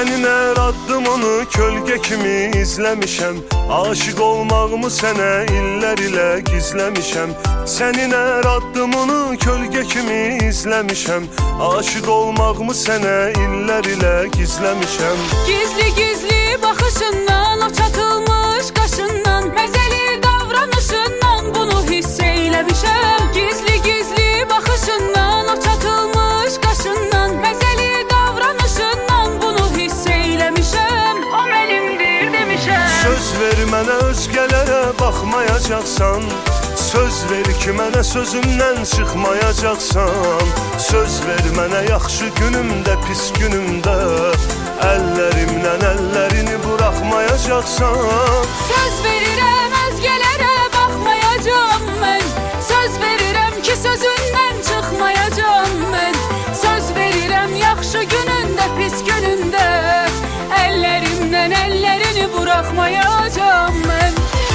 Sənin hər addımını kölgə kimi izləmişəm. Aşıq olmağımı sənə illər ilə gizləmişəm. Sənin hər addımını kölgə kimi izləmişəm. Aşıq olmağımı sənə illər ilə gizləmişəm. Gizli gizli baxışından, o çatılmış qaşından, məzəli davranışından bunu hiss eyləmişəm. Gizli gizli baxışından, o çatılmış qaşından, məzəli davranışından bunu hiss eyləmişəm. O mənimdir demişəm. Söz ver mənə özgələrə baxmayacaqsan. Söz ver ki mənə sözümdən çıxmayacaqsan. Söz ver mənə yaxşı günümdə, pis günümdə əllərimlə əllərini buraxmayacaqsan. Söz verirəm özgələrə baxmayacam mən. Söz verirəm ki sözündən çıxmayacam mən. Söz verirəm yaxşı günündə, pis günündə əllərimdən əllərini buraxmayacam mən.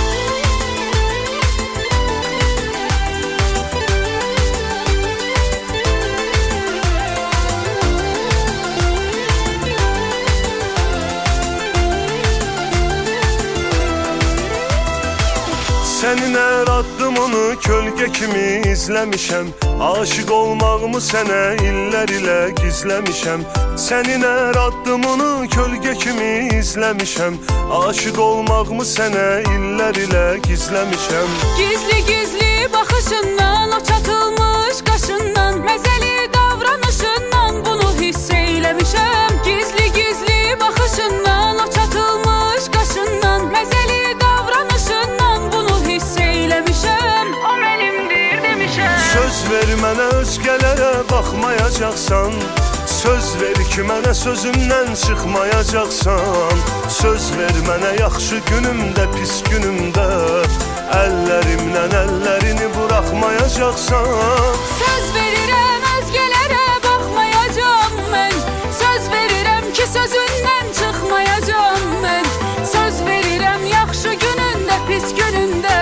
Sənin hər addımını kölgə kimi izləmişəm. Aşıq olmağımı sənə illər ilə gizləmişəm. Sənin hər addımını kölgə kimi izləmişəm. Aşıq olmağımı sənə illər ilə gizləmişəm. Gizli gizli baxışından, o çatılmış qaşından, məzəli davranışından bunu hiss eyləmişəm. Gizli gizli baxışından, o çatılmış qaşından, məzəli davranışından bunu hiss eyləmişəm. O mənimdir demişəm. Söz ver mənə özgələrə baxmayacaqsan. Söz ver ki mənə sözümdən çıxmayacaqsan. Söz ver mənə yaxşı günümdə, pis günümdə əllərimlə əllərini buraxmayacaqsan. Söz verirəm özgələrə baxmayacam mən. Söz verirəm ki sözündən çıxmayacam mən. Söz verirəm yaxşı günündə, pis günündə